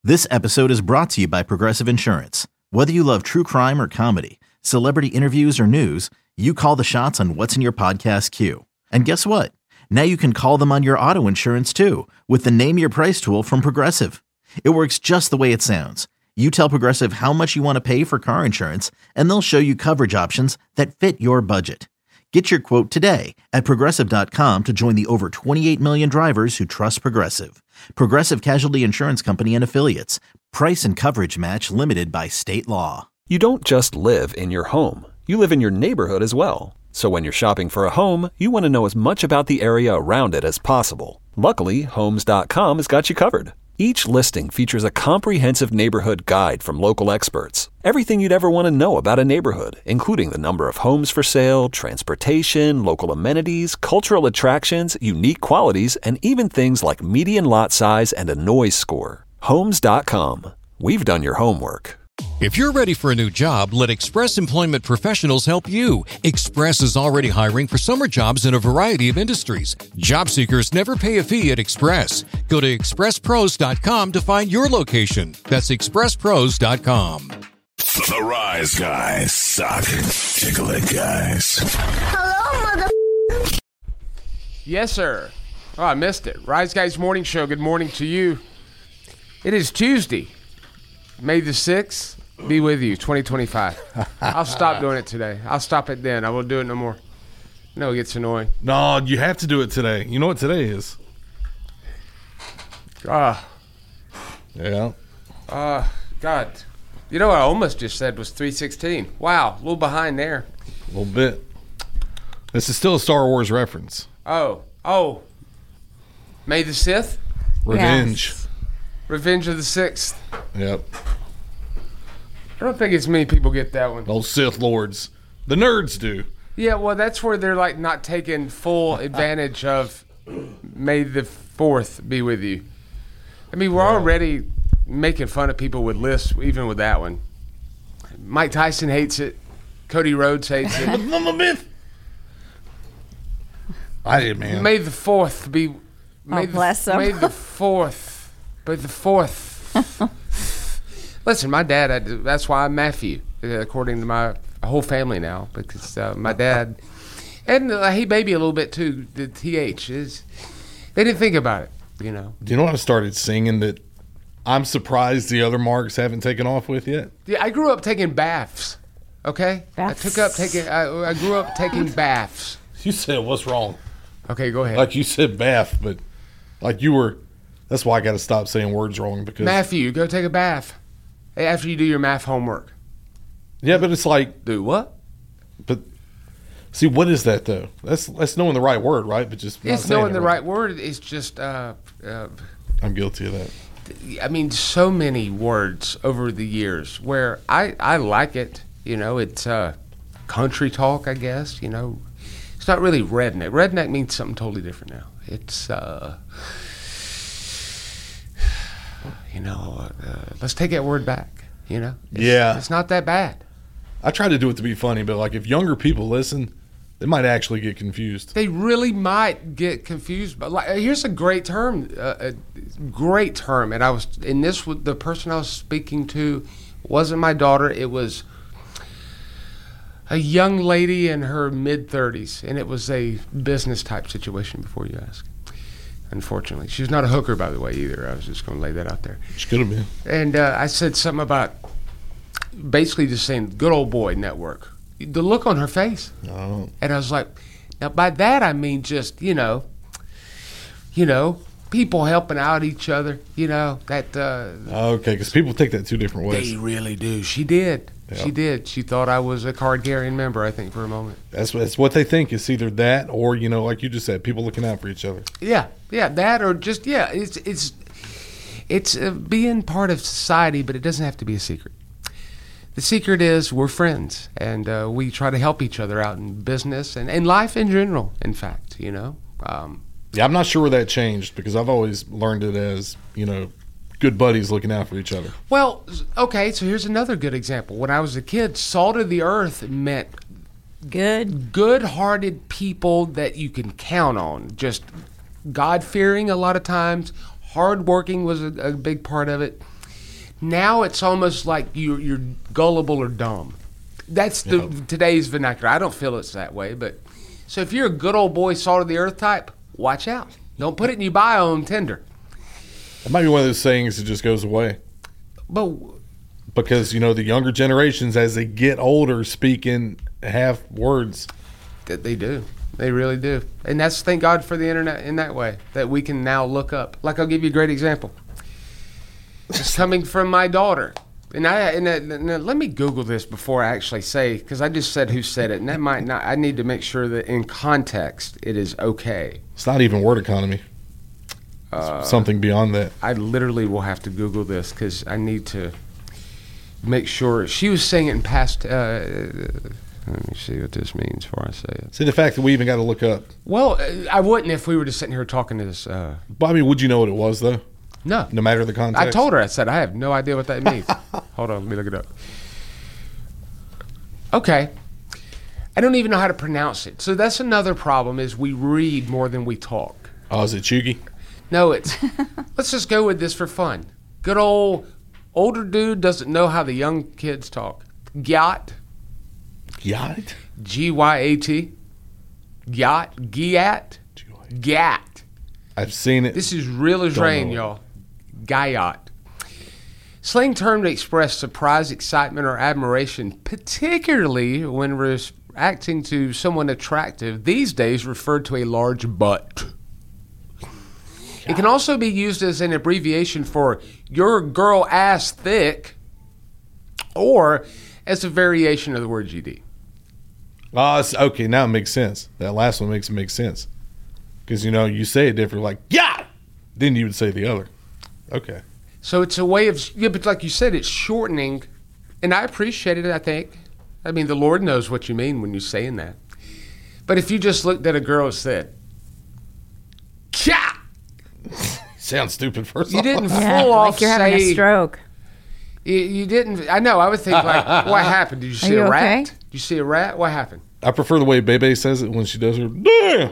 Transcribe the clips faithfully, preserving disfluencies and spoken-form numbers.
This episode is brought to you by Progressive Insurance. Whether you love true crime or comedy, celebrity interviews or news, you call the shots on what's in your podcast queue. And guess what? Now you can call them on your auto insurance too with the Name Your Price tool from Progressive. It works just the way it sounds. You tell Progressive how much you want to pay for car insurance, and they'll show you coverage options that fit your budget. Get your quote today at Progressive dot com to join the over twenty-eight million drivers who trust Progressive. Progressive Casualty Insurance Company and Affiliates. Price and coverage match limited by state law. You don't just live in your home. You live in your neighborhood as well. So when you're shopping for a home, you want to know as much about the area around it as possible. Luckily, Homes dot com has got you covered. Each listing features a comprehensive neighborhood guide from local experts. Everything you'd ever want to know about a neighborhood, including the number of homes for sale, transportation, local amenities, cultural attractions, unique qualities, and even things like median lot size and a noise score. Homes dot com. We've done your homework. If you're ready for a new job, let Express Employment Professionals help you. Express is already hiring for summer jobs in a variety of industries. Job seekers never pay a fee at Express. Go to express pros dot com to find your location. That's express pros dot com. The Rise Guys suck. Tickle it, guys. Hello, mother. Yes, sir. Oh, I missed it. Rise Guys Morning Show. Good morning to you. It is Tuesday, May the sixth. Be with you, twenty twenty-five. I'll stop doing it today. I'll stop it then. I won't do it no more. No, it gets annoying. No, you have to do it today. You know what today is? Ah. Yeah. Uh, God. You know what I almost just said was three sixteen. Wow, a little behind there. A little bit. This is still a Star Wars reference. Oh, oh. May the Sith? Revenge. Yes. Revenge of the Sixth. Yep. I don't think as many people get that one. Those Sith Lords. The nerds do. Yeah, well, that's where they're like not taking full advantage of May the fourth be with you. I mean, we're Yeah. already making fun of people with lists, even with that one. Mike Tyson hates it. Cody Rhodes hates it. I did, man. May the fourth be. May Oh, the, bless him. May the fourth. May the fourth. Listen, my dad, I, that's why I'm Matthew, according to my whole family now, because uh, my dad, and uh, he maybe a little bit too, the T H is, they didn't think about it, you know. Do you know what I started singing that I'm surprised the other marks haven't taken off with yet? Yeah, I grew up taking baths, okay? Baths. I took up taking, I, I grew up taking baths. You said what's wrong? Okay, go ahead. Like you said bath, but like you were, that's why I got to stop saying words wrong because. Matthew, go take a bath after you do your math homework. Yeah, but it's like, Do what? but see, what is that though? That's that's knowing the right word, right? But just not It's saying knowing it the right word. It's just, uh, uh, I'm guilty of that. I mean, so many words over the years where I, I like it. You know, it's uh, country talk, I guess. You know, it's not really redneck. Redneck means something totally different now. It's, uh, you know, uh, let's take that word back. You know, it's, Yeah. it's not that bad. I try to do it to be funny, but like if younger people listen, they might actually get confused. They really might get confused. But like, here's a great term, uh, a great term. And I was, and this was the person I was speaking to wasn't my daughter. It was a young lady in her mid thirties, and it was a business type situation. Before you ask, unfortunately, she was not a hooker, by the way, either. I was just going to lay that out there. Which could have been. And uh, I said something about basically just saying "good old boy network." The look on her face. Oh. And I was like, now by that I mean just, you know, you know, people helping out each other, you know, that uh, Okay, because people take that two different ways. they really do. She did. Yeah. She did. She thought I was a card carrying member, I think, for a moment. That's, that's what they think. It's either that or, you know, like you just said, people looking out for each other. Yeah, yeah, that or just, yeah, it's, it's, it's uh, being part of society, but it doesn't have to be a secret. The secret is we're friends, and uh, we try to help each other out in business and, and life in general, in fact, you know. Um, Yeah, I'm not sure where that changed because I've always learned it as, you know, good buddies looking out for each other. well, okay, so here's another good example. When I was a kid, salt of the earth meant Good. good-hearted people that you can count on, just God-fearing a lot of times. Hard-working was a, a big part of it. Now it's almost like you're, you're gullible or dumb. That's the Yeah. today's vernacular. I don't feel it's that way, but so if you're a good old boy, salt of the earth type, watch out. Don't put it in your bio on Tinder. It might be one of those things that just goes away. But Because, you know, the younger generations, as they get older, speak in half words. that they do. They really do. And that's, thank God for the internet in that way, that we can now look up. Like, I'll give you a great example. It's coming from my daughter. And I and, uh, and let me Google this before I actually say, because I just said who said it, and that might not. I need to make sure that in context it is okay. It's not even word economy. It's something beyond that. I literally will have to Google this because I need to make sure. She was saying it in past. Uh, let me see what this means before I say it. See, the fact that we even got to look up. Well, uh, I wouldn't if we were just sitting here talking to this. Uh, But, I mean, would you know what it was, though? no. No matter the context? I told her, I said, I have no idea what that means. Hold on, let me look it up. Okay. I don't even know how to pronounce it. So that's another problem is we read more than we talk. Oh, is it Chugi? No, it's, let's just go with this for fun. Good old, older dude doesn't know how the young kids talk. Gyat, Yacht? G Y A T. Gyat, Gyat, Gat. I've seen it. This is real as Don't rain, know it. y'all. Guyot. Slang term to express surprise, excitement, or admiration, particularly when reacting to someone attractive, these days referred to a large butt. It can also be used as an abbreviation for your girl ass thick, or as a variation of the word G D. Oh, it's, okay, now it makes sense. That last one makes it make sense. Because, you know, you say it different, like, yeah! Then you would say the other. Okay. So it's a way of, yeah, but like you said, it's shortening, and I appreciate it, I think. I mean, the Lord knows what you mean when you're saying that. But if you just looked at a girl and said, Kya! Sounds stupid first You off. didn't Yeah, full off like you're having say, a stroke. You, you didn't, I know, I would think like, what happened? Did you see you a rat? okay? Did you see a rat? What happened? I prefer the way Bebe says it when she does her, damn!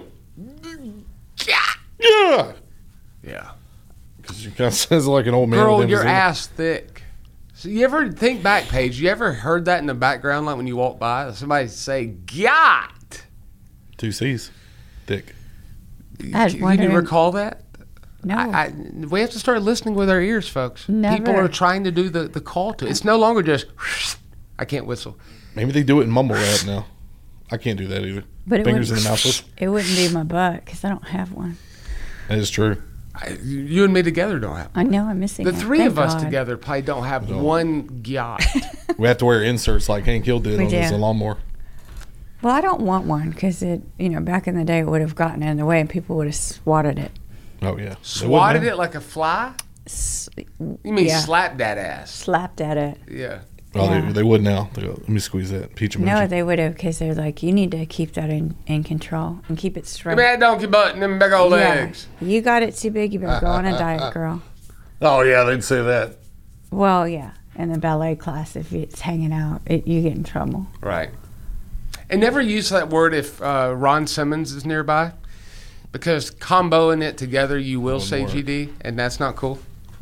Kya! Yeah! Yeah. Because she kind of says it like an old man. Girl, with your emphysema. ass thick. So you ever think back, Paige, you ever heard that in the background, like when you walk by? Somebody say, Gyat! Two C's. Thick. I was Can you wondering- recall that? No. I, I, we have to start listening with our ears, folks. Never. People are trying to do the, the call to it. It's no longer just, I can't whistle. Maybe they do it in mumble rap now. I can't do that either. But it Fingers in wouldn't- the mouth. Flip. It wouldn't be my butt because I don't have one. That is true. I, you and me together don't have. I know I'm missing The it. three Thank of us God. together probably don't have one gyat. We have to wear inserts like Hank Hill did We on his do. lawnmower. Well, I don't want one because it, you know, back in the day it would have gotten in the way and people would have swatted it. Oh, yeah. Swatted it like a fly? S- You mean Yeah. slapped that ass? Slapped at it. Yeah. Oh, Yeah. they, they would now. They go, let me squeeze that. Peach emoji. No, they would have because they're like, you need to keep that in, in control and keep it straight. Give me that donkey butt and them big old Yeah. legs. You got it too big, you better go on a diet, girl. Oh, yeah, they'd say that. Well, yeah. In the ballet class, if it's hanging out, it, you get in trouble. Right. And never use that word if uh, Ron Simmons is nearby, because comboing it together, you will say work. G D, and that's not cool,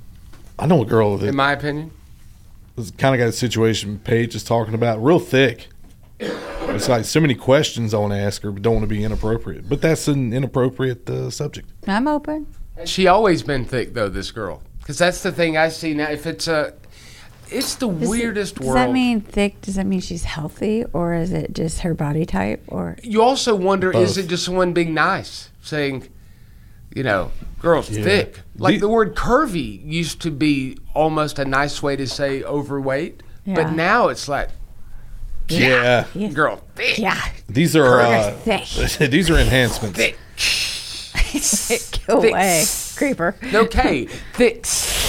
I know a girl that in my opinion. kind of got a situation Paige is talking about, real thick. It's like so many questions I want to ask her, but don't want to be inappropriate. But that's an inappropriate uh, subject. I'm open. She always been thick though, this girl, because that's the thing I see now. If it's a, it's the Does it- weirdest Does world. that mean thick? Does that mean she's healthy, or is it just her body type? Or You also wonder, is Both. it just someone being nice, saying, you know, girl's Yeah. thick? Like The- the word curvy used to be almost a nice way to say overweight, Yeah. but now it's like, Yeah. Yeah. girl, thick. yeah, These are uh, You're thick. these are enhancements. Thick. go Thick. away, creeper. No K. Thick.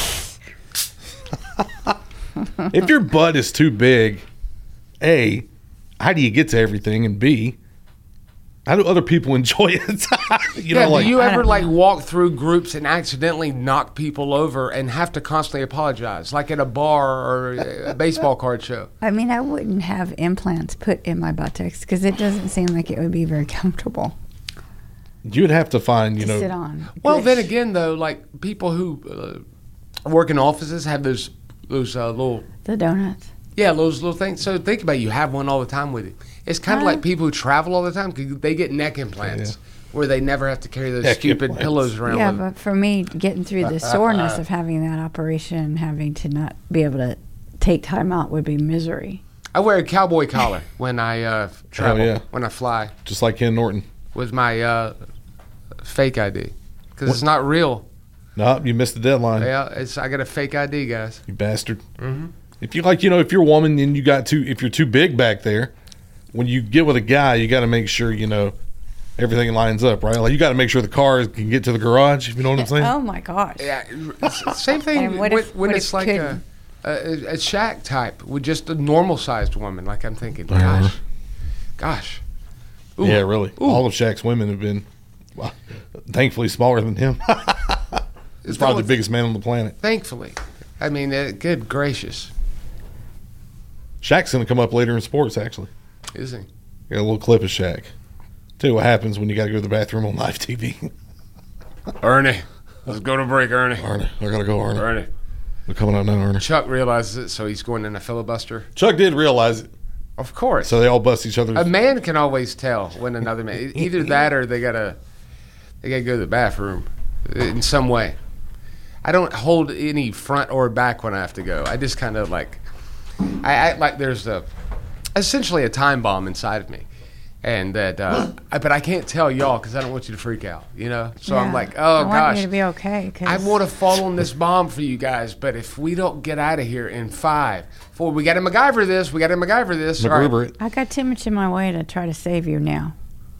If your butt is too big, A, how do you get to everything? And B, how do other people enjoy it? you Yeah, know, like do you I ever don't like know. walk through groups and accidentally knock people over and have to constantly apologize, like at a bar or a baseball card show? I mean, I wouldn't have implants put in my buttocks because it doesn't seem like it would be very comfortable you'd have to find, you to know, sit on. Well, then again, though, like people who uh, work in offices have those those uh, little The donuts. yeah those little things. So think about it, you have one all the time with you. It's kind of Uh, like people who travel all the time 'cause they get neck implants Yeah. where they never have to carry those Neck stupid implants. pillows around Yeah, with them. but for me, getting through the soreness of having that operation, having to not be able to take time out would be misery. I wear a cowboy collar when I uh, travel, yeah. when I fly, Just like Ken Norton. with my uh, fake I D because it's not real. No, you missed the deadline. Yeah, it's I got a fake I D, guys. You bastard. Mm-hmm. If you like, you know, if you're a woman and you got too, if you're too big back there, when you get with a guy, you got to make sure you know everything lines up, right? Like you got to make sure the car can get to the garage. If you know what I'm saying. Oh my gosh. Yeah, it's- same thing And what when, if- when what it's if like a, couldn't? a a Shaq type with just a normal sized woman. Like I'm thinking, gosh, gosh. Ooh. Yeah, really. Ooh. All of Shaq's women have been, well, thankfully, smaller than him. He's probably the biggest man on the planet. Thankfully, I mean, uh, good gracious, Shaq's going to come up later in sports, actually. is he? Got a little clip of Shaq. Tell you what happens when you got to go to the bathroom on live T V. Ernie, let's go to break, Ernie. Arnie, I got to go, Arnie. Ernie. We're coming out now, Arnie. Chuck realizes it, so he's going in a filibuster. Chuck did realize it, Of course. so they all bust each other's. A man can always tell when another man. Either that or they gotta they gotta go to the bathroom in some way. I don't hold any front or back when I have to go. I just kind of like I act like there's a essentially a time bomb inside of me, and that. Uh, I, but I can't tell y'all because I don't want you to freak out. You know. So I'm Yeah. like, I oh want gosh. you to be okay. 'Cause I want to fall on this bomb for you guys, but if we don't get out of here in five, four, we got to MacGyver this, we got to MacGyver this. All right. MacGruber it. I got too much in my way to try to save you now.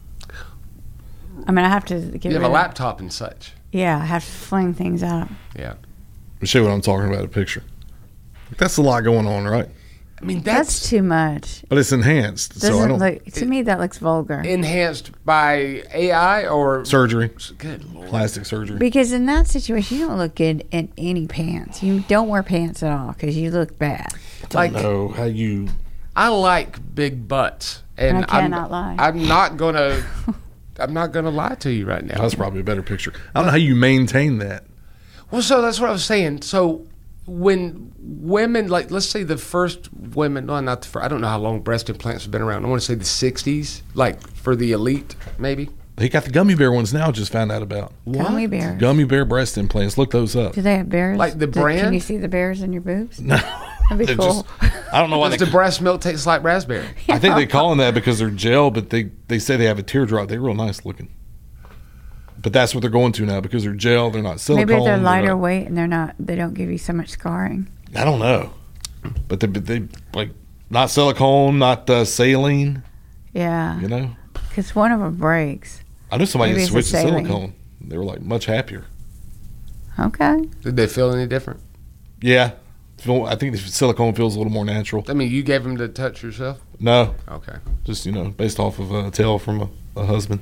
I mean, I have to get You have rid a of- laptop and such. Yeah, I have to fling things out. Yeah. Let me show you what I'm talking about, a picture. That's a lot going on, right? I mean, That's, that's, too much. But it's enhanced, Doesn't so I don't. look to me that looks vulgar. enhanced by A I or surgery, Good Lord. plastic surgery. Because in that situation, you don't look good in any pants. You don't wear pants at all because you look bad. Like know how you. I like big butts, and I cannot I'm, lie. I'm not gonna. I'm not gonna lie to you right now. That's probably a better picture. I don't know how you maintain that. Well, so that's what I was saying. So when women, like, let's say the first women, well, not the first, I don't know how long breast implants have been around. I want to say the sixties, like for the elite, maybe. They got the gummy bear ones now. Just found out about Gummy bears. gummy bear breast implants. Look those up. Do they have bears? Like the Do- brand? Can you see the bears in your boobs? No, That'd be they're cool. just. I don't know why Does they. the breast milk taste like raspberry? I think they call them that because they're gel, but they they say they have a teardrop. They're real nice looking. But that's what they're going to now because they're gel. They're not silicone. Maybe they're lighter not- weight and they're not. They don't give you so much scarring. I don't know, but they they like not silicone, not uh, saline. Yeah, You know, because one of them breaks. I knew somebody Maybe that it's switched the to saline. silicone. They were like much happier. Okay. Did they feel any different? Yeah, Feel- I think the silicone feels a little more natural. I mean, you gave them the touch yourself? No, Okay. just you know, based off of a tale from a, a husband.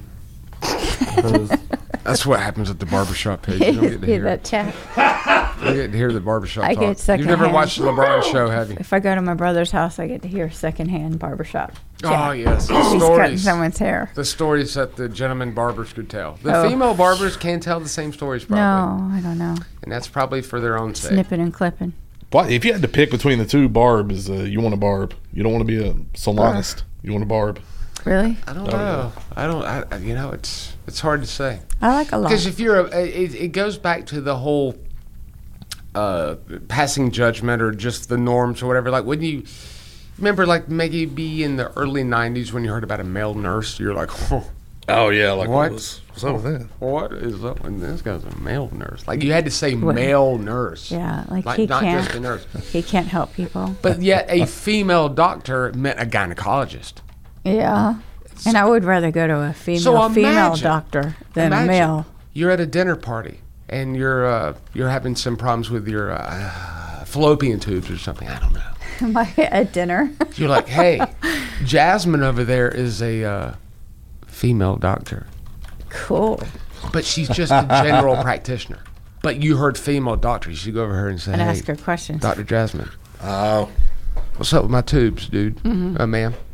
That's what happens at the barbershop page. You don't get to Hear hear that it. chat. You get to hear the barbershop I talk. get You've secondhand. never watched the LeBron show, have you? If I go to my brother's house, I get to hear secondhand barbershop. Oh, chat. yes. The He's cutting stories. someone's hair. The stories that the gentleman barbers could tell. The Oh. female barbers can tell the same stories, probably. No, I don't know. And that's probably for their own sake. Snipping and clipping. But if you had to pick between the two, barb is uh, you want a barb. You don't want to be a salonist. You want a barb. Really? I don't know. I don't. I, I- you know, it's it's hard to say. I like a lot. Because if you're a, it, it goes back to the whole uh, passing judgment or just the norms or whatever. Like when you remember, like maybe in the early nineties when you heard about a male nurse, you're like, oh, Oh yeah, like What? was, what's up with that? what is up with this guy's a male nurse? Like you had to say What? male nurse. Yeah, like, Like he not can't. just a nurse. He can't help people. But yet a female doctor meant a gynecologist. Yeah. And I would rather go to a female So female imagine- doctor than Imagine a male. You're at a dinner party and you're uh, you're having some problems with your uh, fallopian tubes or something. I don't know. Am I at dinner? You're like, hey, Jasmine over there is a uh, female doctor, Cool. but she's just a general practitioner. But you heard female doctor. You should go over her and say, And hey, ask her questions. Doctor Jasmine, Oh, what's up with my tubes, dude? Mm-hmm. Uh, ma'am.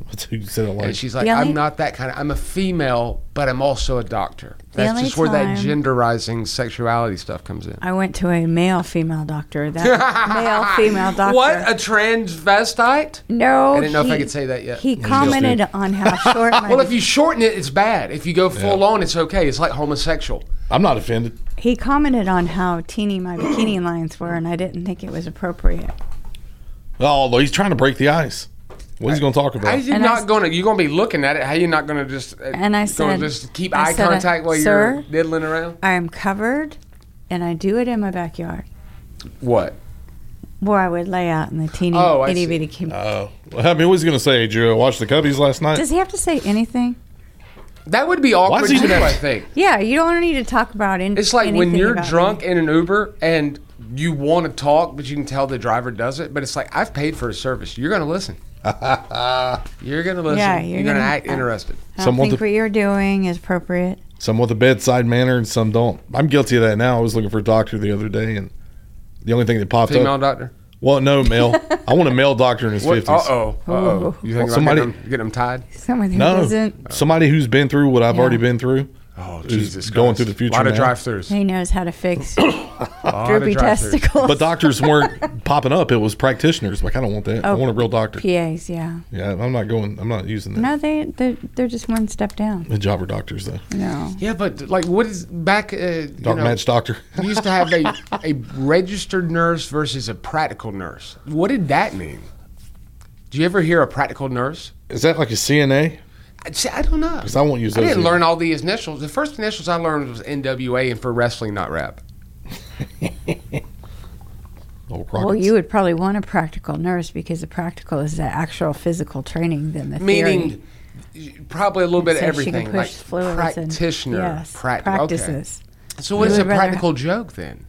You said it like, And she's like, The only- I'm not that kind of, I'm a female, but I'm also a doctor. The That's only just where that time- genderizing sexuality stuff comes in. I went to a male female doctor. That male female doctor. What? A transvestite? No. I didn't know if I he- could say that yet. He just commented did. on how short my Well, if you shorten it, it's bad. If you go full Yeah. on, it's okay. It's like homosexual. I'm not offended. he commented on how teeny my bikini lines were, and I didn't think it was appropriate. Oh, he's trying to break the ice. What's he going to talk How about? you And I not s- going to? You're going to be looking at it. How you not going to just? uh, And I gonna said- just keep I eye said, contact while "Sir?" you're diddling around. I am covered, and I do it in my backyard, What? where I would lay out in the teeny Oh, I itty see. bitty. Kim- Oh, well, I mean, what's he going to say? Did you watch the Cubbies last night? Does he have to say anything? That would be Why awkward does he too. even have- I think. Yeah, you don't need to talk about in- It's like when anything you're about drunk me. in an Uber and you want to talk, but you can tell the driver does it. But it's like, I've paid for a service. You're going to listen. You're going to listen. Yeah, you're you're going to gonna- act uh, interested. I Some don't want think to- what you're doing is appropriate. Some with a bedside manner and some don't. I'm guilty of that now. I was looking for a doctor the other day, and the only thing that popped Female up. doctor? Well, no, male. I want a male doctor in his What? fifties. Uh-oh. Uh-oh. You think Somebody- somebody, getting, them, getting them tied? Someone who No, doesn't. somebody who's been through what I've Yeah. already been through. Oh, Who's Jesus going Christ. through the future A lot of now. drive-thrus. He knows how to fix A lot droopy of drive-thrus. testicles. But doctors weren't popping up. It was practitioners. Like, I don't want that. I Oh, want a real doctor. P As, yeah. Yeah, I'm not going. I'm not using that. No, they they're, they're just one step down. The jobber doctors, though. No. Yeah, but like, what is back? Uh, you Dark know, match doctor. you used to have a, a registered nurse versus a practical nurse. What did that mean? Did you ever hear a practical nurse? Is that like a C N A? I, see, I don't know. Because I won't use I those. didn't either. learn all the initials. The first initials I learned was N W A and for wrestling, not rap. Old Well, Rockets. you would probably want a practical nurse because the practical is the actual physical training than the Meaning, theory. probably a little bit of So she everything, can like push fluids practitioner, and, yes, prac- practices. Okay. So what is You a would rather- practical joke then?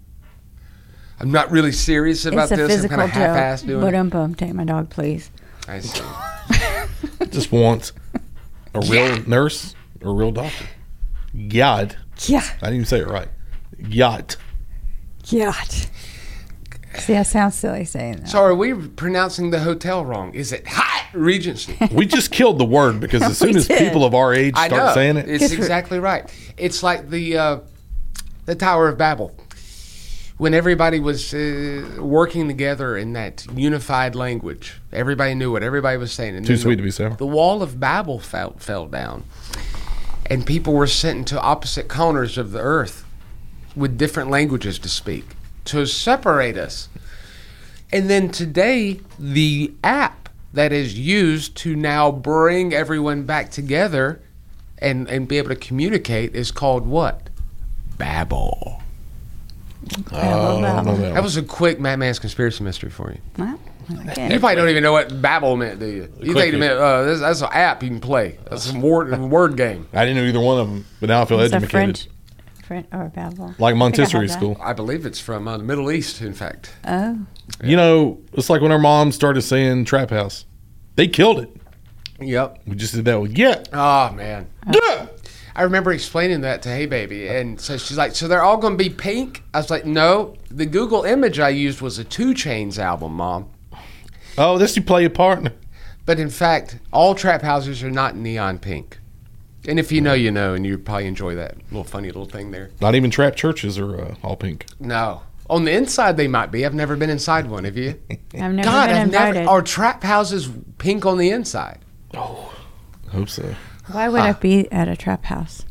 I'm not really serious about It's a this. I'm physical kind of half-assed joke. doing But it. um, bum, take my dog, please. I see. Just wants a real nurse or a real doctor. God. Yeah, I didn't even say it right. Yacht. yacht. See, that sounds silly saying that. So are we pronouncing the hotel wrong? Is it Hyatt Regency? We just killed the word because as We soon as did. people of our age I start know. saying it, It's Good for- exactly right. It's like the uh, the Tower of Babel. When everybody was uh, working together in that unified language, everybody knew what everybody was saying. And Too then sweet the, to be sour. The wall of Babel fell, fell down, and people were sent into opposite corners of the earth with different languages to speak to separate us. And then today, the app that is used to now bring everyone back together and, and be able to communicate is called what? Babel. Oh, I don't know that That one. was a quick Matt Man's conspiracy mystery for you. Well, okay. You probably don't even know what Babel meant, do you? You think it meant, uh, this, that's an app you can play. That's a word, word game. I didn't know either one of them, but now I feel It's a educated. French, French or Babel. Like I think I Montessori had that. school. I believe it's from uh, the Middle East, in fact. Oh, You know, it's like when our mom started saying trap house. They killed it. Yep. We just did that with yeah. Oh, man. Yeah. I remember explaining that to Hey Baby, and so she's like, so they're all going to be pink? I was like, no. The Google image I used was a Two Chainz album, Mom. Oh, this you play a partner. But in fact, all trap houses are not neon pink. And if you know, you know, and you probably enjoy that little funny little thing there. Not even trap churches are uh, all pink. No. On the inside, they might be. I've never been inside one. Have you? I've never God, been I've invited. never. Are trap houses pink on the inside? Hope so. Why would I be at a trap house?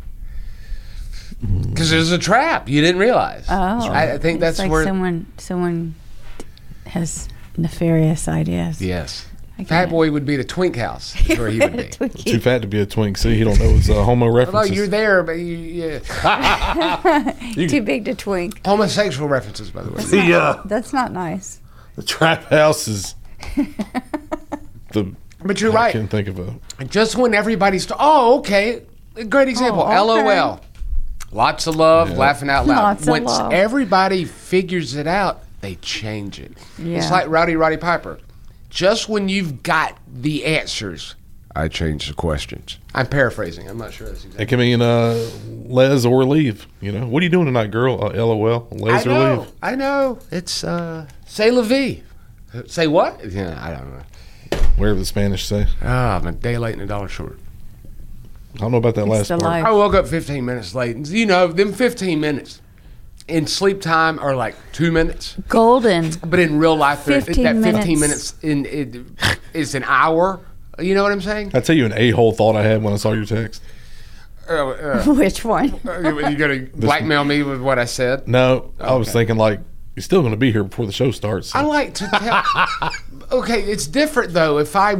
Because there's a trap. You didn't realize. Oh, I, I think it's that's like where. someone someone has nefarious ideas. Yes. I get Fat it. Boy would be the Twink House. Is where he would be. Twinkie. Too fat to be a twink. See, he don't know his uh, homo Although references. you're there, but you, yeah. Too big to twink. Homosexual references, by the way. the, uh, That's not nice. the trap house is the. But you're I right. can't think of a. Just when everybody's. Oh, okay. A great example. Oh, okay. LOL. Lots of love, Yeah. laughing out loud. Lots of Once love. everybody figures it out, they change it. It's Yeah. like Rowdy Roddy Piper. Just when you've got the answers, I change the questions. I'm paraphrasing. I'm not sure that's exactly. It can mean uh, les or leave. You know, what are you doing tonight, girl? Uh, LOL. I Les or know. leave. I know. It's uh, say la vie. Say what? Yeah, I don't know. Whatever the Spanish say. Ah, I'm a day late and a dollar short. I don't know about that It's last the part. life. I woke up fifteen minutes late. And, you know, them fifteen minutes in sleep time are like two minutes. Golden. But in real life, they're- fifteen that fifteen minutes. minutes, in it is an hour. You know what I'm saying? I tell you an a-hole thought I had when I saw your text. Uh, uh, Which one? you you gonna blackmail me with what I said? No, I was Okay. thinking like you're still going to be here before the show starts. so- I like to tell. Okay, it's different though. If I,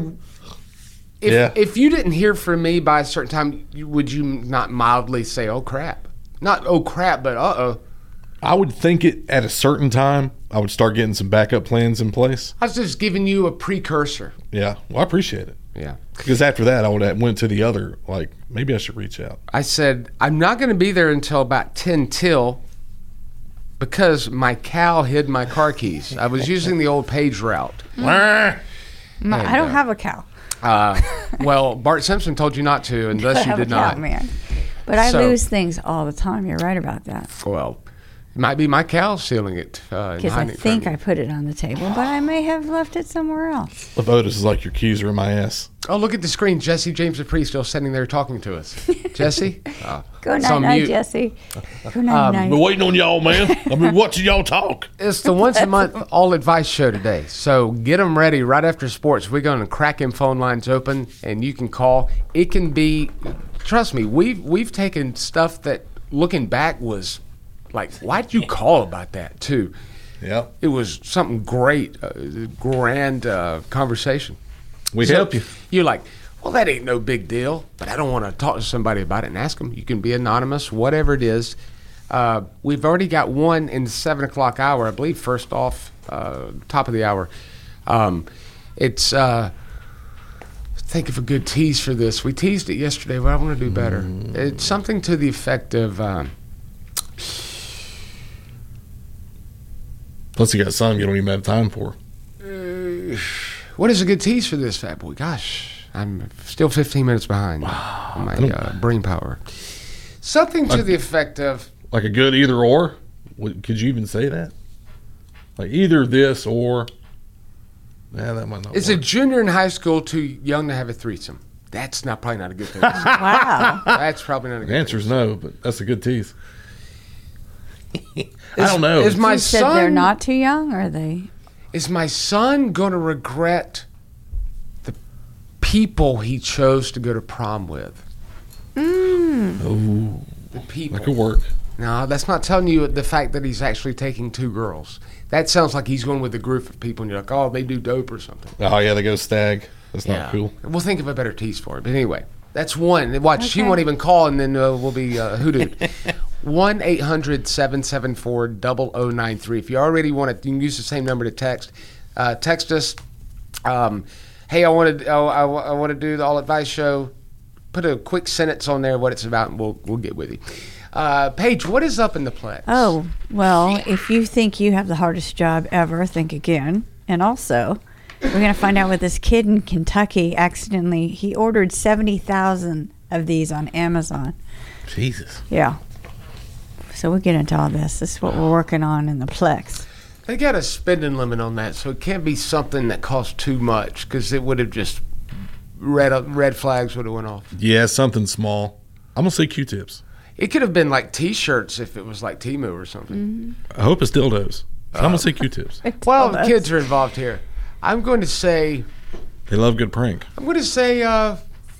if Yeah. if you didn't hear from me by a certain time, you- would you not mildly say, "Oh crap"? Not "Oh crap," but "Uh oh." I would think it at a certain time. I would start getting some backup plans in place. I was just giving you a precursor. Yeah, well, I appreciate it Yeah. because after that, I would have went to the other. Like maybe I should reach out. I said, I'm not going to be there until about ten till because my cow hid my car keys. I was using the old page route. My- I don't uh, have a cow. Uh, well, Bart Simpson told you not to, and I thus you have did a cow, not. man. But I So- lose things all the time. You're right about that. Well, it might be my cow stealing it. Uh, Because I think I put it on the table, but I may have left it somewhere else. If Otis is like your keys are in my ass. Oh, look at the screen. Jesse James Dupree still sitting there talking to us. Jesse? Oh, Go it's night on night, mute. Jesse. Go night I've been night. waiting on y'all, man. I've been watching y'all talk. It's the once a month all advice show today. So get them ready right after sports. We're going to crack them phone lines open, and you can call. It can be, trust me, we've, we've taken stuff that looking back was like, why'd you call about that, too? Yeah, It was something great, uh, grand uh, conversation. we So help you. You're like, well, that ain't no big deal, but I don't want to talk to somebody about it and ask them. You can be anonymous, whatever it is. Uh, we've already got one in the seven o'clock hour, I believe, first off, uh, top of the hour. Um, it's, uh, think of a good tease for this. We teased it yesterday, but I want to do better. Mm. It's something to the effect of, um, Plus, you got some you don't even have time for. what is a good tease for this, fat boy? Gosh, I'm still fifteen minutes behind on my uh, brain power. Something to the effect of, Like a good either or. Would- Could you even say that? Like either this or. Yeah, that might not. is a work. junior in high school too young to have a threesome? That's not probably not a good thing. Wow. That's probably not a The good answer thing. is no, but that's a good tease. I don't know. Is my You said son they're not too young, or are they? Is my son going to regret the people he chose to go to prom with? Oh, The people. that could work. No, that's not telling you the fact that he's actually taking two girls. That sounds like he's going with a group of people, and you're like, oh, they do dope or something. Oh yeah, they go stag. That's not cool. We'll think of a better tease for it. But anyway, that's one. Watch, she Okay. won't even call, and then uh, we'll be uh, hoodooed. one eight hundred seven seven four zero zero nine three. If you already want to, you can use the same number to text. Uh, text us. Um, hey, I want to. Oh, I, I want to do the All Advice Show. Put a quick sentence on there, what it's about, and we'll we'll get with you. Uh, Paige, what is up in the Plex? Oh, well, if you think you have the hardest job ever, think again. And also, we're going to find out what this kid in Kentucky accidentally, he ordered seventy thousand of these on Amazon. Jesus. Yeah. So we'll get into all this. This is what we're working on in the Plex. They got a spending limit on that, so it can't be something that costs too much, because it would have just red red flags would have went off. Yeah, something small. I'm gonna say Q-tips. It could have been like T-shirts if it was like Temu or something. I hope it's dildos. I'm gonna say Q-tips. Well, the kids are involved here. I'm going to say, They love good prank. I'm going to say, uh,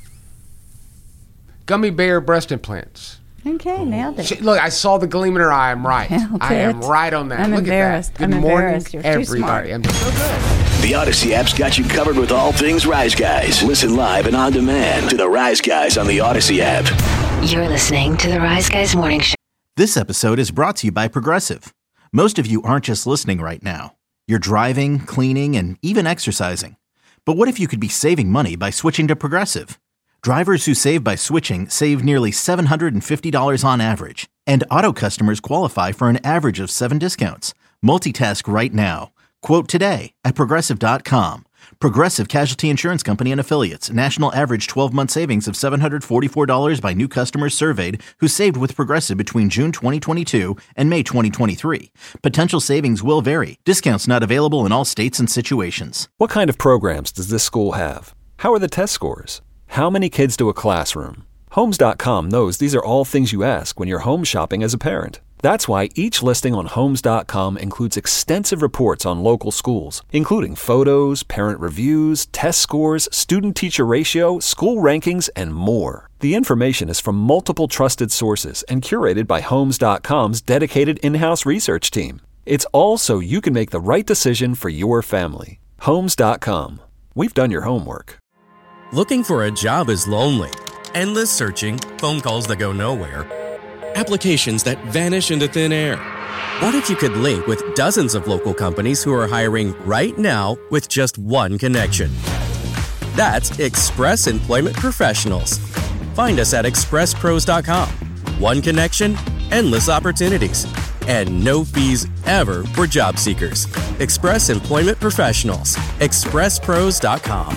gummy bear breast implants. Okay, nailed it. She, look, I saw the gleam in her eye. I'm right. Nailed I am it. right on that. I'm look embarrassed. At that. Good I'm morning, embarrassed. You're too everybody. smart. I'm so good. The Odyssey app's got you covered with all things Rise Guys. Listen live and on demand to the Rise Guys on the Odyssey app. You're listening to the Rise Guys Morning Show. This episode is brought to you by Progressive. Most of you aren't just listening right now. You're driving, cleaning, and even exercising. But what if you could be saving money by switching to Progressive? Drivers who save by switching save nearly seven hundred fifty dollars on average. And auto customers qualify for an average of seven discounts. Multitask right now. Quote today at Progressive dot com. Progressive Casualty Insurance Company and Affiliates. National average twelve-month savings of seven hundred forty-four dollars by new customers surveyed who saved with Progressive between June twenty twenty-two and May twenty twenty-three. Potential savings will vary. Discounts not available in all states and situations. What kind of programs does this school have? How are the test scores? How many kids do a classroom? Homes dot com knows these are all things you ask when you're home shopping as a parent. That's why each listing on Homes dot com includes extensive reports on local schools, including photos, parent reviews, test scores, student-teacher ratio, school rankings, and more. The information is from multiple trusted sources and curated by Homes dot com's dedicated in-house research team. It's all so you can make the right decision for your family. Homes dot com. We've done your homework. Looking for a job is lonely. Endless searching, phone calls that go nowhere, applications that vanish into thin air. What if you could link with dozens of local companies who are hiring right now with just one connection? That's Express Employment Professionals. Find us at express pros dot com. One connection, endless opportunities, and no fees ever for job seekers. Express Employment Professionals. express pros dot com.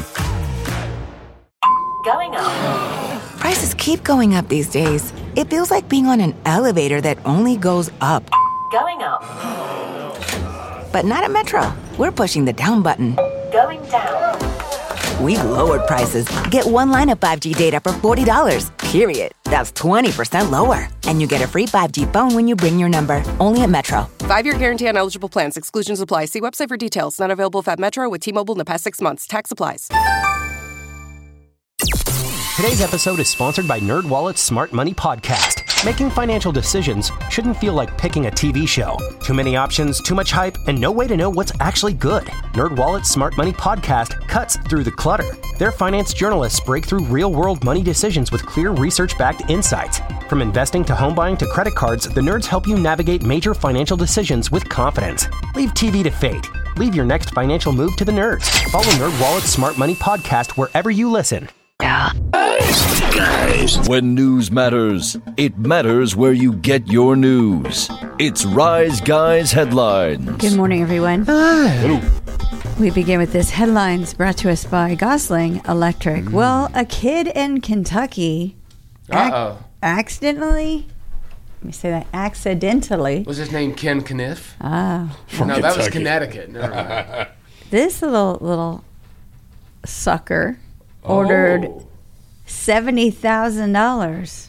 Going up. Prices keep going up these days. It feels like being on an elevator that only goes up. Going up. But not at Metro. We're pushing the down button. Going down. We've lowered prices. Get one line of five G data for forty dollars, period. That's twenty percent lower. And you get a free five G phone when you bring your number. Only at Metro. Five-year guarantee on eligible plans. Exclusions apply. See website for details. Not available at Metro with T-Mobile in the past six months. Tax applies. Today's episode is sponsored by NerdWallet's Smart Money Podcast. Making financial decisions shouldn't feel like picking a T V show. Too many options, too much hype, and no way to know what's actually good. NerdWallet's Smart Money Podcast cuts through the clutter. Their finance journalists break through real-world money decisions with clear research-backed insights. From investing to home buying to credit cards, the nerds help you navigate major financial decisions with confidence. Leave T V to fate. Leave your next financial move to the nerds. Follow NerdWallet's Smart Money Podcast wherever you listen. Guys, guys. When news matters, it matters where you get your news. It's Rise Guys Headlines. Good morning, everyone. Hello. We begin with this headlines brought to us by Gosling Electric. Mm. Well, a kid in Kentucky Uh-oh. ac- accidentally, let me say that, accidentally. Was his name Ken Kniff? Ah. From no, Kentucky. That was Connecticut. Never mind. This little, little sucker ordered oh. seventy thousand dollars.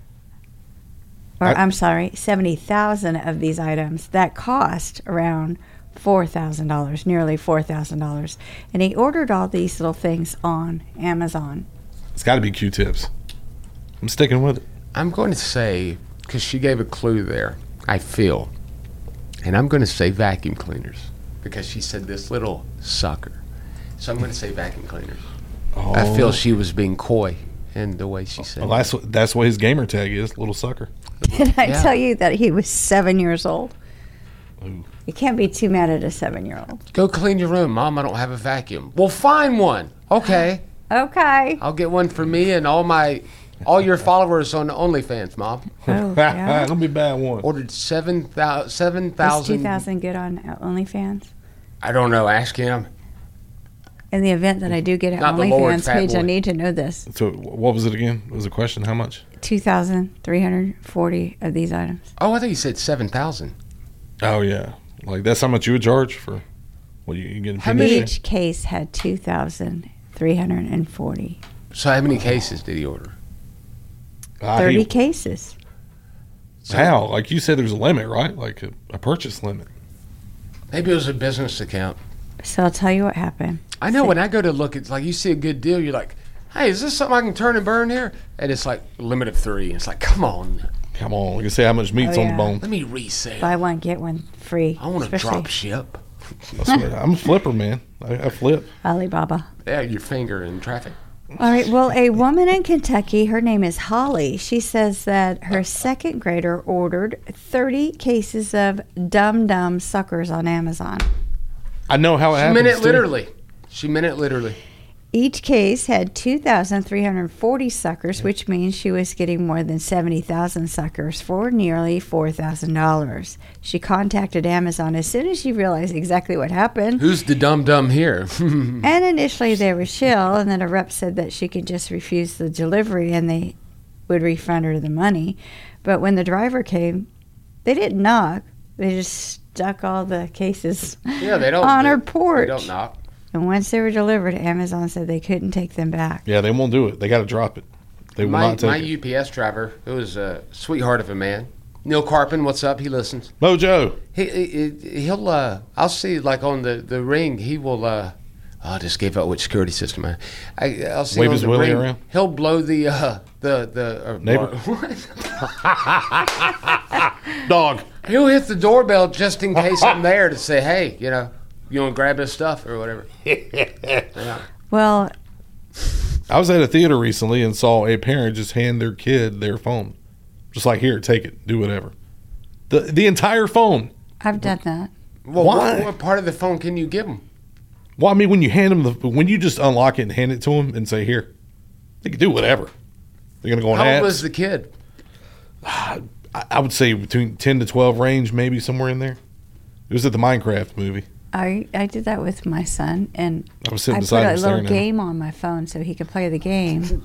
Or, I, I'm sorry, seventy thousand of these items that cost around four thousand dollars, nearly four thousand dollars. And he ordered all these little things on Amazon. It's got to be Q-tips. I'm sticking with it. I'm going to say, because she gave a clue there, I feel, and I'm going to say vacuum cleaners, because she said this little sucker. So I'm going to say vacuum cleaners. Oh. I feel she was being coy in the way she said well, that's, what, that's what his gamer tag is, little sucker. Did I yeah. tell you that he was seven years old? Ooh. You can't be too mad at a seven-year-old. Go clean your room, Mom. I don't have a vacuum. Well, find one. Okay. Okay. I'll get one for me and all my, all your followers on OnlyFans, Mom. Oh, yeah. Don't be bad one. Ordered seven thousand. Seven thousand. Is two thousand good on OnlyFans? I don't know. Ask him. In the event that I do get an Not the OnlyFans Lord's page, fat I boy. need to know this. So what was it again? What was the question? How much? two thousand three hundred forty of these items. Oh, I think you said seven thousand. Oh, yeah. Like, that's how much you would charge for what you, you get in How many? Each case had two thousand three hundred forty. So how many cases did he order? Ah, thirty he- cases. How? Like you said, there's a limit, right? Like a, a purchase limit. Maybe it was a business account. So I'll tell you what happened. I know So- when I go to look, it's like you see a good deal, you're like, hey, is this something I can turn and burn here? And it's like limit of three. It's like, come on. Come on. You can see how much meat's Oh, on yeah. the bone. Let me resell. Buy one, get one free. I want to Especially drop ship. I'm a flipper, man. I, I flip. Alibaba. Yeah, your finger in traffic. All right. Well, a woman in Kentucky, her name is Holly. She says that her second grader ordered thirty cases of Dum Dum suckers on Amazon. I know how it She happens. meant it too. literally. She meant it literally. Each case had two thousand three hundred forty suckers, which means she was getting more than seventy thousand suckers for nearly four thousand dollars. She contacted Amazon as soon as she realized exactly what happened. Who's the dum-dum here? And initially they were chill, and then a rep said that she could just refuse the delivery and they would refund her the money. But when the driver came, they didn't knock. They just stuck all the cases yeah, they don't, on they, her porch. They don't knock. And once they were delivered, Amazon said they couldn't take them back. Yeah, they won't do it. They got to drop it. They will my, not take my it. U P S driver, it was a sweetheart of a man. Neil Carpin, what's up? He listens. Mojo. He, he he'll uh, I'll see like on the, the ring. He will. Uh, oh, I just gave out which security system. I, I I'll see Wave on his the willy ring. around? He'll blow the uh, the the uh, Neighbor. What? Dog. He'll hit the doorbell just in case I'm there to say, hey, you know, you want to grab his stuff or whatever. Yeah. Well, I was at a theater recently and saw a parent just hand their kid their phone. Just like, here, take it. Do whatever. The the entire phone. I've done that. Well, Why? What, what part of the phone can you give them? Well, I mean, when you hand them the, when you just unlock it and hand it to them and say, here, they can do whatever. They're going to go on How apps. old was the kid? I, I would say between ten to twelve range, maybe somewhere in there. It was at the Minecraft movie. I, I did that with my son, and I was sitting I beside put him a little staring at him. game on my phone so he could play the game.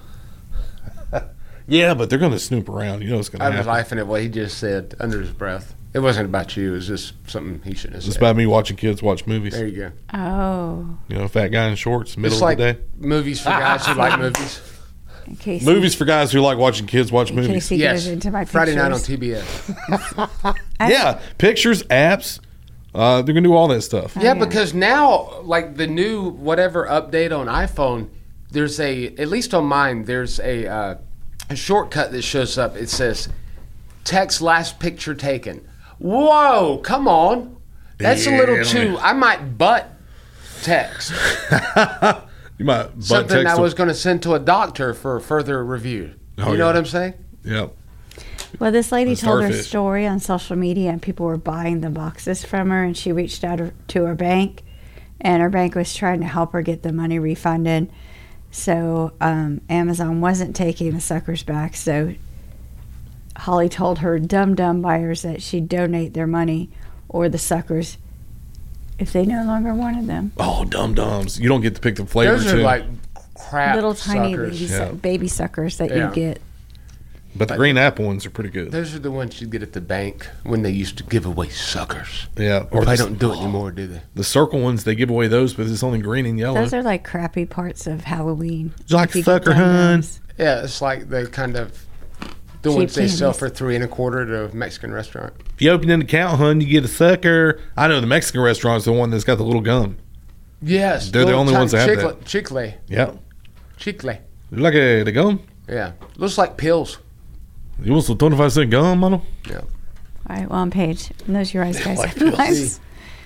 Yeah, but they're going to snoop around. You know what's going to I happen. was laughing at what he just said under his breath. It wasn't about you. It was just something he shouldn't have said. It's about me watching kids watch movies. There you go. Oh. You know, fat guy in shorts, middle It's of like the day. movies for guys who like movies. In case Movies for guys who like watching kids watch in movies. case he Yes. goes into my Friday night on pictures. T B S. Yeah, pictures, apps. Uh, they're going to do all that stuff. Yeah, because now, like the new whatever update on iPhone, there's a, at least on mine, there's a, uh, a shortcut that shows up. It says, text last picture taken. Whoa, come on. That's a little too, I might butt text. You might butt Something text I them. was going to send to a doctor for further review. Oh, you know yeah. what I'm saying? Yep. Well, this lady The told her starfish. story on social media, and people were buying the boxes from her, and she reached out to her bank, and her bank was trying to help her get the money refunded. So um, Amazon wasn't taking the suckers back, so Holly told her dum-dum buyers that she'd donate their money or the suckers if they no longer wanted them. Oh, dum-dums. You don't get to pick the flavor, Those are too. like crap Little tiny suckers. baby, Yeah. su- baby suckers that Yeah. you get. But the green apple ones are pretty good. Those are the ones you get at the bank when they used to give away suckers. Yeah. Or they the- don't do it anymore, do they? The circle ones, they give away those, but it's only green and yellow. Those are like crappy parts of Halloween. It's like If you get sucker hun. dum-dums. Yeah, it's like they kind of the Cheap ones they sell candies. for three and a quarter at a Mexican restaurant. If you open an account, hun, you get a sucker. I know the Mexican restaurant's the one that's got the little gum. Yes, They're the little only tiny ones that have chicle, that. Chicle, Yep. chicle. You like a, the gum? Yeah, looks like pills. You want some twenty-five cent gum, mano? Yeah. All right, well, on page. And those your eyes, guys. Like Nice.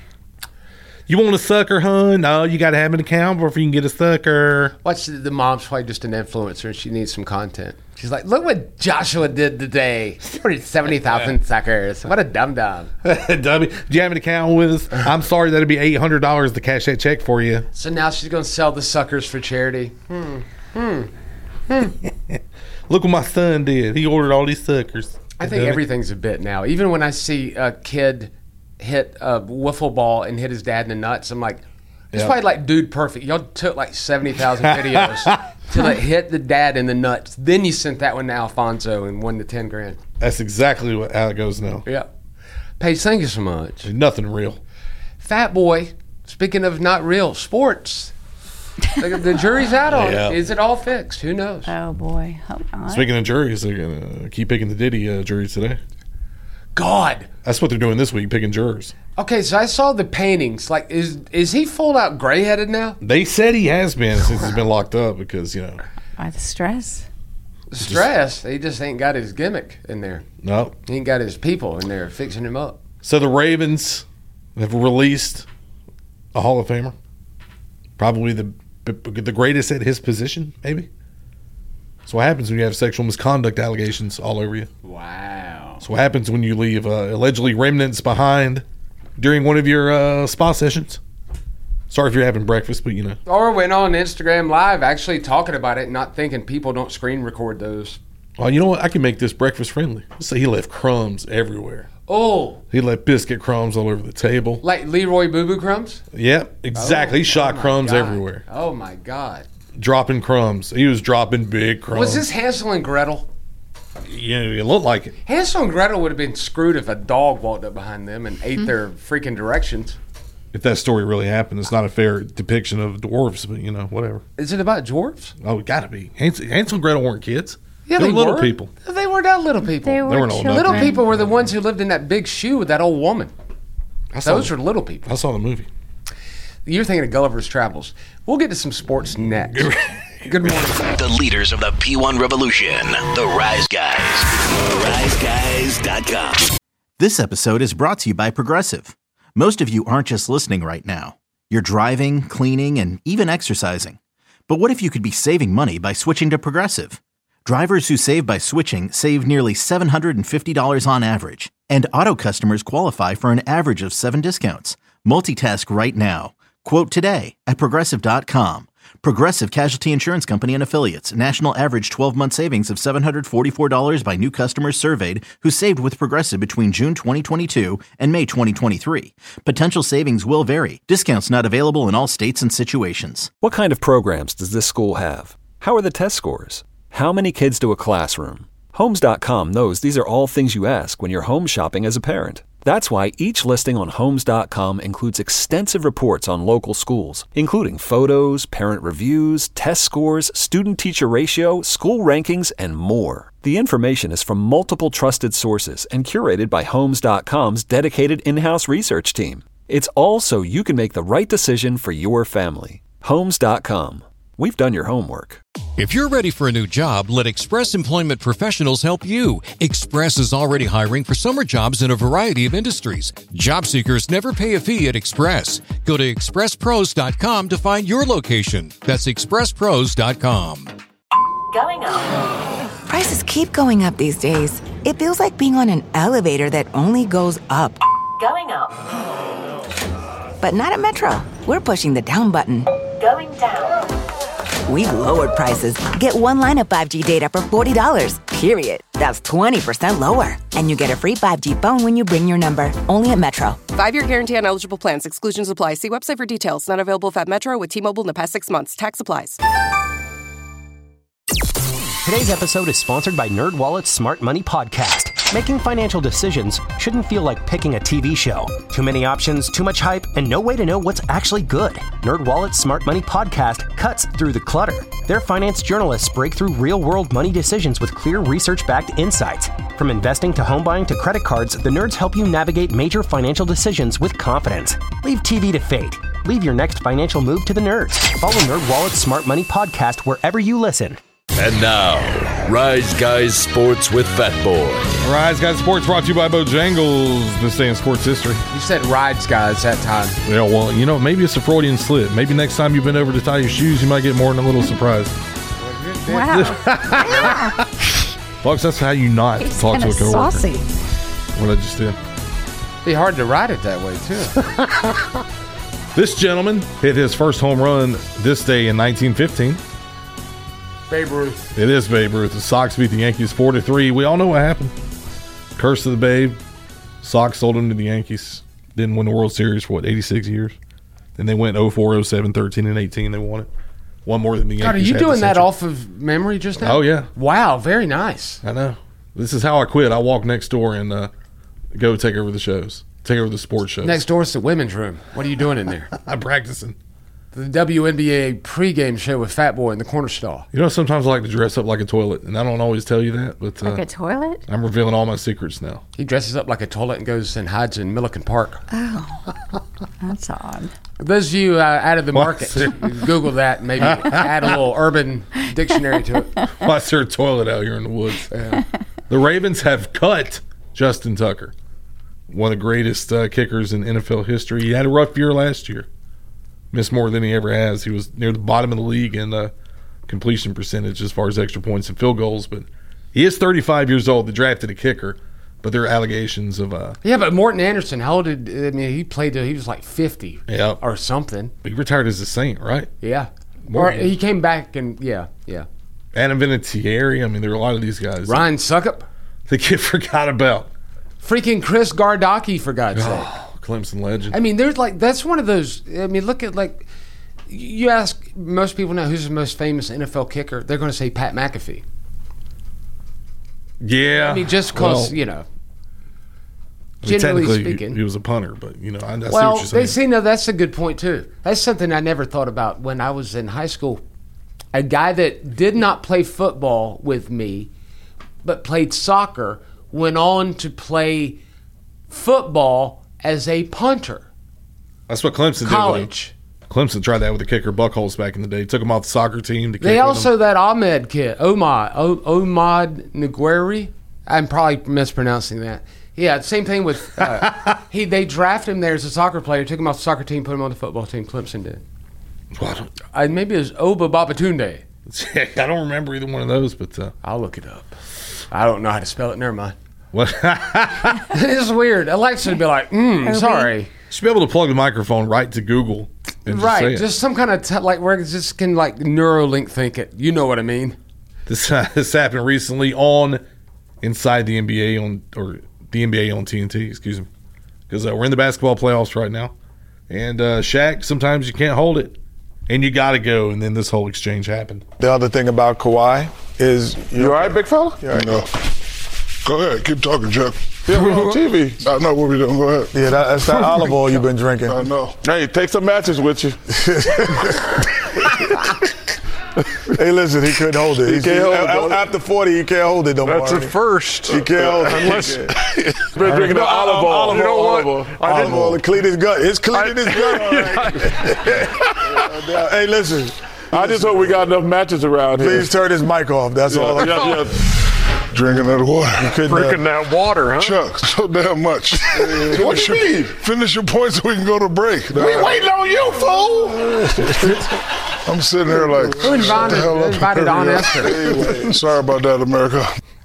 You want a sucker, hun? No, you got to have an account before you can get a sucker. Watch the, the mom's probably just an influencer and she needs some content. She's like, look what Joshua did today. seventy thousand suckers. What a dum dum. Dummy. Do you have an account with us? I'm sorry, that'd be eight hundred dollars to cash that check for you. So now she's going to sell the suckers for charity. Hmm. Hmm. Look what my son did. He ordered all these suckers. I think Dummy. everything's a bit now. Even when I see a kid hit a wiffle ball and hit his dad in the nuts, I'm like, it's Yeah. probably like Dude Perfect. Y'all took like seventy thousand videos till it hit the dad in the nuts. Then you sent that one to Alfonso and won the ten grand. That's exactly what, how it goes now. Yeah. Paige, thank you so much. There's nothing real. Fat Boy, speaking of not real, sports. the, the jury's out on Yeah. it. Is it all fixed? Who knows? Oh, boy. Hold on. Speaking of juries, they're going to keep picking the Diddy uh, juries today. God. That's what they're doing this week, picking jurors. Okay, so I saw the paintings. Like, is is he full out gray headed now? They said he has been since he's been locked up because, you know. By the stress. Stress. He just ain't got his gimmick in there. No. He ain't got his people in there fixing him up. So the Ravens have released a Hall of Famer. Probably the the greatest at his position, maybe. That's what happens when you have sexual misconduct allegations all over you. Wow. That's what happens when you leave uh, allegedly remnants behind during one of your uh, spa sessions. Sorry if you're having breakfast, but you know. Or went on Instagram Live actually talking about it, not thinking people don't screen record those. Well, you know what? I can make this breakfast friendly. Let's say he left crumbs everywhere. Oh. He left biscuit crumbs all over the table. Like Leroy Boo Boo Crumbs? Yep, exactly. Oh, he shot oh crumbs God. everywhere. Oh, my God. Dropping crumbs. He was dropping big crumbs. Was this Hansel and Gretel? Yeah, it looked like it. Hansel and Gretel would have been screwed if a dog walked up behind them and ate mm-hmm. their freaking directions. If that story really happened, it's not a fair depiction of dwarves, but, you know, whatever. Is it about dwarves? Oh, it got to be. Hansel, Hansel and Gretel weren't kids. Yeah, they, they were little were. people. They were not little people. They were, they were children. Little people were the ones who lived in that big shoe with that old woman. Those the, were little people. I saw the movie. You're thinking of Gulliver's Travels. We'll get to some sports next. Good morning. The leaders of the P one revolution, the Rise Guys. rise guys dot com. This episode is brought to you by Progressive. Most of you aren't just listening right now. You're driving, cleaning, and even exercising. But what if you could be saving money by switching to Progressive? Drivers who save by switching save nearly seven hundred fifty dollars on average. And auto customers qualify for an average of seven discounts. Multitask right now. Quote today at Progressive dot com. Progressive Casualty Insurance Company and Affiliates. National average twelve-month savings of seven hundred forty-four dollars by new customers surveyed who saved with Progressive between June twenty twenty-two and May twenty twenty-three. Potential savings will vary. Discounts not available in all states and situations. What kind of programs does this school have? How are the test scores? How many kids do a classroom? Homes dot com knows these are all things you ask when you're home shopping as a parent. That's why each listing on Homes dot com includes extensive reports on local schools, including photos, parent reviews, test scores, student-teacher ratio, school rankings, and more. The information is from multiple trusted sources and curated by Homes dot com's dedicated in-house research team. It's all so you can make the right decision for your family. Homes dot com. We've done your homework. If you're ready for a new job, let Express Employment Professionals help you. Express is already hiring for summer jobs in a variety of industries. Job seekers never pay a fee at Express. Go to express pros dot com to find your location. That's express pros dot com. Going up. Prices keep going up these days. It feels like being on an elevator that only goes up. Going up. But not at Metro. We're pushing the down button. Going down. We've lowered prices. Get one line of five G data for forty dollars, period. That's twenty percent lower. And you get a free five G phone when you bring your number. Only at Metro. Five-year guarantee on eligible plans. Exclusions apply. See website for details. Not available if at Metro with T-Mobile in the past six months. Tax applies. Today's episode is sponsored by NerdWallet's Smart Money Podcast. Making financial decisions shouldn't feel like picking a T V show. Too many options, too much hype, and no way to know what's actually good. NerdWallet's Smart Money Podcast cuts through the clutter. Their finance journalists break through real-world money decisions with clear research-backed insights. From investing to home buying to credit cards, the nerds help you navigate major financial decisions with confidence. Leave T V to fate. Leave your next financial move to the nerds. Follow NerdWallet's Smart Money Podcast wherever you listen. And now, Rise Guys Sports with Fat Boy. Rise Guys Sports brought to you by Bojangles, this day in sports history. You said Rides Guys that time. Yeah, well, you know, maybe it's a Freudian slip. Maybe next time you've been over to tie your shoes, you might get more than a little surprise. Wow. Folks, that's how you not He's talk to a coworker. Saucy. What I just did. Be hard to ride it that way, too. This gentleman hit his first home run this day in nineteen fifteen. Babe Ruth. It is Babe Ruth. The Sox beat the Yankees four to three. We all know what happened. Curse of the Babe. Sox sold him to the Yankees. Didn't win the World Series for, what, eighty-six years? Then they went oh four, oh seven, thirteen, and eighteen. They won it. One more than the Yankees. God, are you had doing that century. off of memory just now? Oh, yeah. Wow, very nice. I know. This is how I quit. I walk next door and uh, go take over the shows. Take over the sports shows. Next door is the women's room. What are you doing in there? I'm practicing. The W N B A pregame show with Fat Boy in the corner stall. You know, sometimes I like to dress up like a toilet, and I don't always tell you that, but uh, Like a toilet? I'm revealing all my secrets now. He dresses up like a toilet and goes and hides in Milliken Park. Oh, that's odd. Those of you uh, out of the Why market, is there- Google that and maybe add a little urban dictionary to it. Why is there a toilet out here in the woods? Yeah. The Ravens have cut Justin Tucker, one of the greatest uh, kickers in N F L history. He had a rough year last year. Missed more than he ever has. He was near the bottom of the league in uh, completion percentage as far as extra points and field goals. But he is thirty-five years old. They drafted a kicker. But there are allegations of uh Yeah, but Morton Anderson, how old did I mean? He played till he was like fifty, yeah, or something. He retired as a Saint, right? Yeah, Morton. or he came back and yeah, yeah. Adam Vinatieri. I mean, there are a lot of these guys. Ryan Suckup. They get forgot about. Freaking Chris Gardocki, for God's sake. Oh, Clemson legend. I mean, there's like that's one of those. I mean, look at like you ask most people now who's the most famous N F L kicker. They're going to say Pat McAfee. Yeah, I mean, just because well, you know. I mean, Generally technically, speaking, he, he was a punter, but you know, I, I see well, what you're saying. they see now that's a good point too. That's something I never thought about when I was in high school. A guy that did not play football with me, but played soccer, went on to play football as a punter. That's what Clemson College. did. Clemson tried that with the kicker Buckholz back in the day. Took him off the soccer team to kick They with also him. that Ahmed kid, Omad, o- Omad Ngueri. I'm probably mispronouncing that. Yeah, same thing with uh, he. They drafted him there as a soccer player, took him off the soccer team, put him on the football team. Clemson did. Well, I, maybe it was Oba Babatunde. I don't remember either one of those, but uh, I'll look it up. I don't know how to spell it. Never mind. What? It's weird. Alexa would be like, mm, sorry. Should be able to plug the microphone right to Google. And just say Right, it. just some kind of, te- like, where it just can, like, Neuralink think it. You know what I mean. This uh, this happened recently on Inside the N B A on or the N B A on T N T. Excuse me, because uh, we're in the basketball playoffs right now, and uh, Shaq. Sometimes you can't hold it, and you got to go. And then this whole exchange happened. The other thing about Kawhi is you all right, big fella? You all right? No. Go ahead, keep talking, Chuck. Yeah, we're on T V. I know what we're doing. Go ahead. Yeah, that, that's that olive oil you've been drinking. I know. Hey, take some matches with you. Hey, listen, he couldn't hold it. He He's- can't hold a- it. After forty, he can't hold it. Don't That's worry. a first. He can't hold it. Unless- He's been drinking the olive oil. Olive You know oil, what? olive oil. I Olive didn't- oil to clean his gut. It's cleaning his gut. All right. Hey, listen. I just hope we got enough matches around here. Please turn his mic off. That's Yeah, all. I yeah, yeah. Drinking that water. couldn't, uh, Drinking that water, huh? Chuck, so damn much. What do you mean? Finish your point so we can go to break. We waiting on you, fool. I'm sitting here like, Who invited- what the hell who up invited here? on Esther? Anyway, sorry about that, America.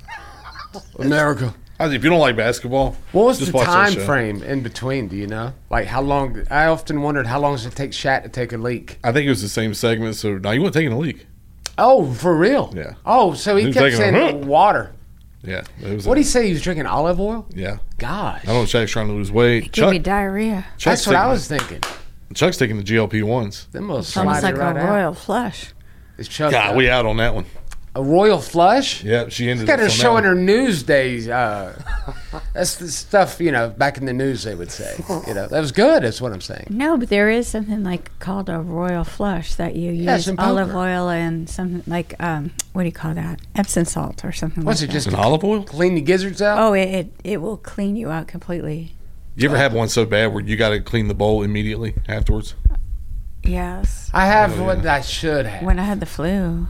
America. If you don't like basketball, What was just the watch that time show. frame in between? Do you know? Like how long? I often wondered how long does it take Shaq to take a leak? I think it was the same segment. So now you weren't taking a leak. Oh, for real? Yeah. Oh, so he, He was kept taking a saying hook. water. Yeah. It was What a- did he say? He was drinking olive oil? Yeah. Gosh. I don't know if Shaq's trying to lose weight. Give me diarrhea. Chuck's That's what I taking was the- thinking. Chuck's taking the G L P ones. Them will It's almost slide like it right a out. royal flush. Is Chuck God, we out on that one. a royal flush? Yeah, she She's ended got up her on show that in her one. news days. Uh, that's the stuff, you know, back in the news they would say. You know, that was good, is what I'm saying. No, but there is something like called a royal flush that you Yeah, it's use in olive poker. oil and something like um, what do you call that? Epsom salt or something What's like it, that. just An olive oil? clean the gizzards out? Oh, it, it it will clean you out completely. You ever have one so bad where you got to clean the bowl immediately afterwards? Yes. I have Oh, what yeah. I should have. When I had the flu.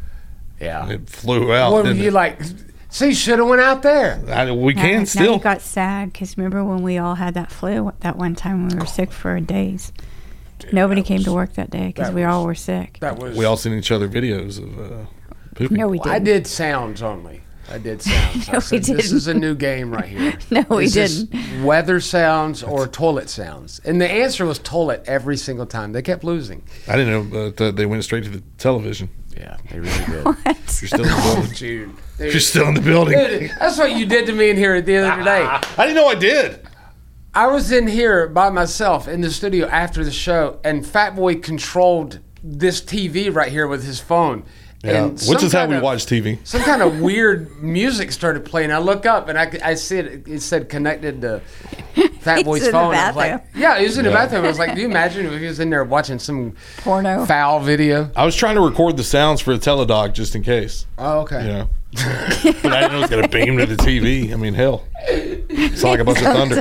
Yeah. It flew out. What were didn't you it? like? See, should have went out there. I, we Now- can now still. you got sad because remember when we all had that flu that one time when we were sick for days. Nobody came to work that day because that we was- all were sick. That was. We all seen each other videos of uh, pooping. No, we Well, I didn't. did sounds only. I did sounds. I No, we said, This is a didn't. new game right here. No, we Is this didn't. Weather sounds or toilet sounds? And the answer was toilet every single time. They kept losing. I didn't know that they went straight to the television. Yeah, they really did. What? You're still in the Oh, building. dude. You're still in the building. Dude, that's what you did to me in here the other day. I didn't know I did. I was in here by myself in the studio after the show, and Fat Boy controlled this T V right here with his phone. Yeah, And which some is how kind we of- watch T V. Some kind of weird music started playing. I look up and I, I see it. It said connected to Fat He's Boy's in the phone. I was like, bathroom. yeah, he was in the Yeah. bathroom. I was like, do you imagine if he was in there watching some Porno. foul video? I was trying to record the sounds for a teledog just in case. Oh, okay. You know. But I didn't know it was going to beam to the T V. I mean, hell. It's like a bunch of thunder.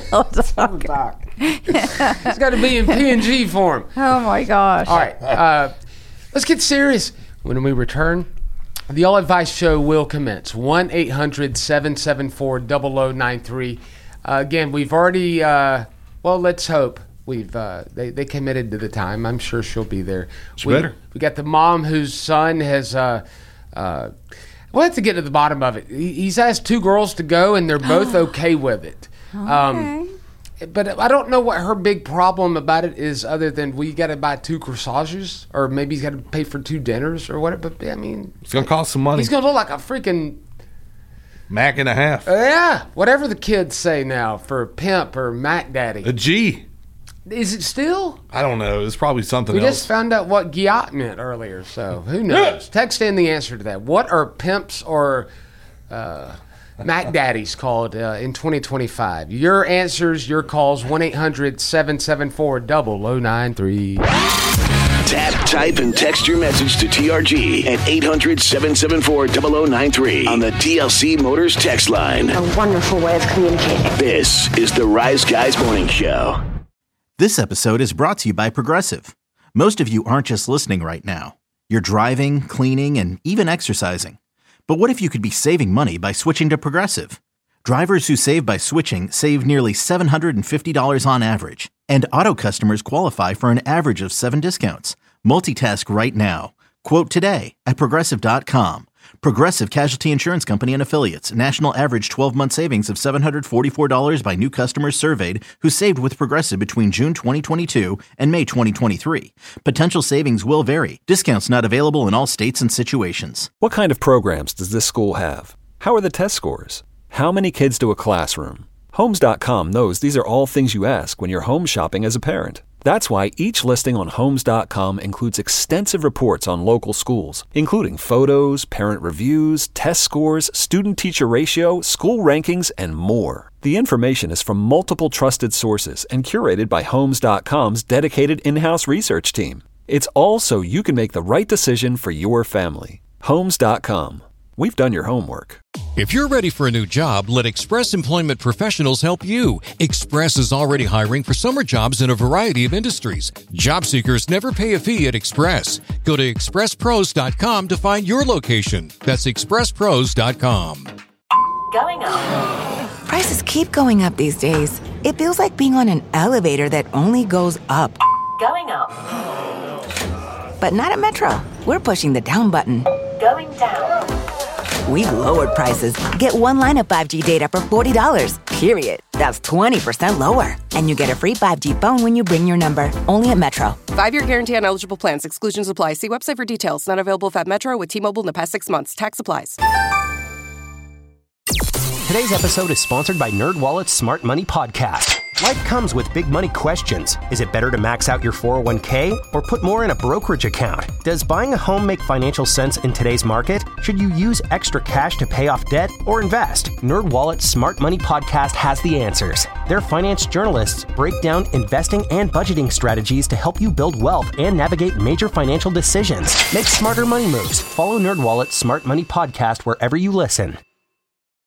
It's got to be in P N G form. Oh my gosh. All right, uh, let's get serious. When we return, the All Advice Show will commence. one eight hundred seven seven four zero zero nine three. Uh, again, we've already, uh, well, let's hope. We've uh, they, they committed to the time. I'm sure she'll be there. She we, better. We got the mom whose son has uh, uh, we'll have to get to the bottom of it. He, he's asked two girls to go, and they're both okay with it. Okay. Um, but I don't know what her big problem about it is, other than we got to buy two corsages, or maybe he's got to pay for two dinners or whatever. But I mean, it's gonna cost some money. He's gonna look like a freaking Mac and a half. Uh, yeah, whatever the kids say now for pimp or Mac Daddy. A G. Is it still? I don't know. It's probably something we else. We just found out what Giat meant earlier, so who knows? Text in the answer to that. What are pimps or uh, Mac Daddies called uh, in twenty twenty-five? Your answers, your calls, one eight hundred seven seven four zero zero nine three. Tap, type, and text your message to T R G at eight hundred seven seven four zero zero nine three on the T L C Motors text line. A wonderful way of communicating. This is the Rise Guys Morning Show. This episode is brought to you by Progressive. Most of you aren't just listening right now. You're driving, cleaning, and even exercising. But what if you could be saving money by switching to Progressive? Drivers who save by switching save nearly seven hundred fifty dollars on average. And auto customers qualify for an average of seven discounts. Multitask right now. Quote today at Progressive dot com. Progressive Casualty Insurance Company and Affiliates. National average twelve-month savings of seven hundred forty-four dollars by new customers surveyed who saved with Progressive between June twenty twenty-two and May twenty twenty-three. Potential savings will vary. Discounts not available in all states and situations. What kind of programs does this school have? How are the test scores? How many kids do a classroom? Homes dot com knows these are all things you ask when you're home shopping as a parent. That's why each listing on Homes dot com includes extensive reports on local schools, including photos, parent reviews, test scores, student-teacher ratio, school rankings, and more. The information is from multiple trusted sources and curated by Homes dot com's dedicated in-house research team. It's all so you can make the right decision for your family. Homes dot com. We've done your homework. If you're ready for a new job, let Express Employment Professionals help you. Express is already hiring for summer jobs in a variety of industries. Job seekers never pay a fee at Express. Go to express pros dot com to find your location. That's express pros dot com. Going up. Prices keep going up these days. It feels like being on an elevator that only goes up. Going up. But not at Metro. We're pushing the down button. Going down. We've lowered prices. Get one line of five G data for forty dollars, period. That's twenty percent lower. And you get a free five G phone when you bring your number. Only at Metro. Five-year guarantee on eligible plans. Exclusions apply. See website for details. Not available at Metro with T-Mobile in the past six months. Tax applies. Today's episode is sponsored by NerdWallet's Smart Money Podcast. Life comes with big money questions. Is it better to max out your four oh one k or put more in a brokerage account? Does buying a home make financial sense in today's market? Should you use extra cash to pay off debt or invest? NerdWallet's Smart Money Podcast has the answers. Their finance journalists break down investing and budgeting strategies to help you build wealth and navigate major financial decisions. Make smarter money moves. Follow NerdWallet's Smart Money Podcast wherever you listen.